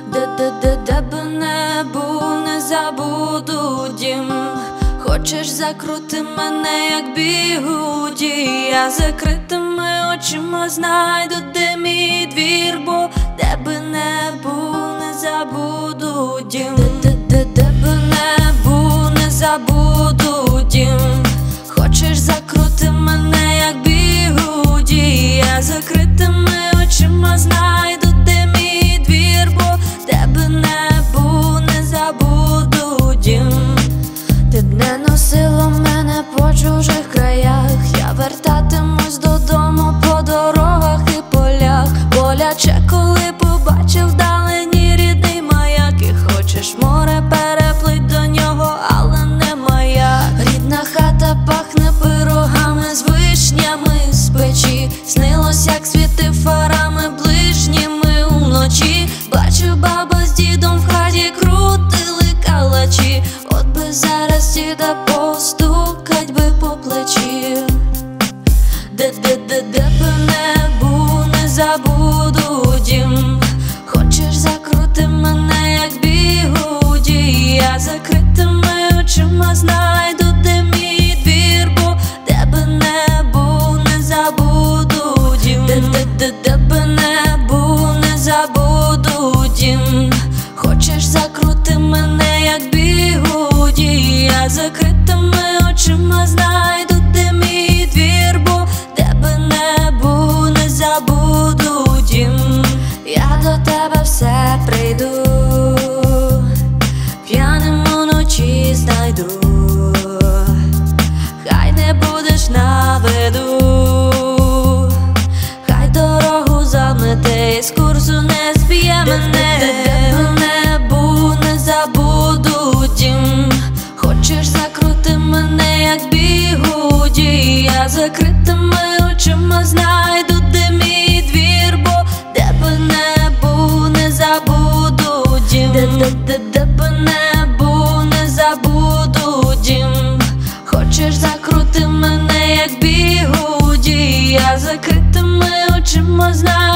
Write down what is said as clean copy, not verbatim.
Де б не був, не забуду дім. Хочеш, закрути мене, як бігуді. Я закритими очима знайду, де мій двір, бо де би не був, не забуду дім. Де б не був, не забуду дім. Хочеш, закрути мене, як бігуді. Я закритими очима знайду, де мій двір, бо де би не був, не забуду дім. Ти б не носила мене по чужих краях. Я вертатимусь додому по дорогах і полях. Боляче, коли побачив вдалині рідний маяк. І хочеш море переплить до нього, але не моя. Рідна хата пахне пирогами з вишнями з печі. Снилось, як світив фарами ближніми уночі. Бачив, баба з дідом в хаті крутили калачі. От би зараз діда постукать би по плечі. Де б не був, не забуду дім. Хочеш, закрути мене, як бігуді. Я закритими очима знайду, де мій двір, бо де б не був, не забуду дім. Де б не був, не забуду дім. Хочеш, закрути мене, як бігуді. Я закритими очима знайду, де мій двір, бо де б не був, не забуду дім. Я до тебе все прийду, п'яним уночі знайду. Хай не будеш на виду, хай дорогу замете і з курсу не зб'є мене. Де б не був, не забуду дім. Хочеш, закрути мене, як бігуді. Я закритими очима знайду, де мій двір, бо де б не був, не забуду дім. Де б не був, не забуду дім. Хочеш, закрути мене, як бігуді. Я закритими очима знайду.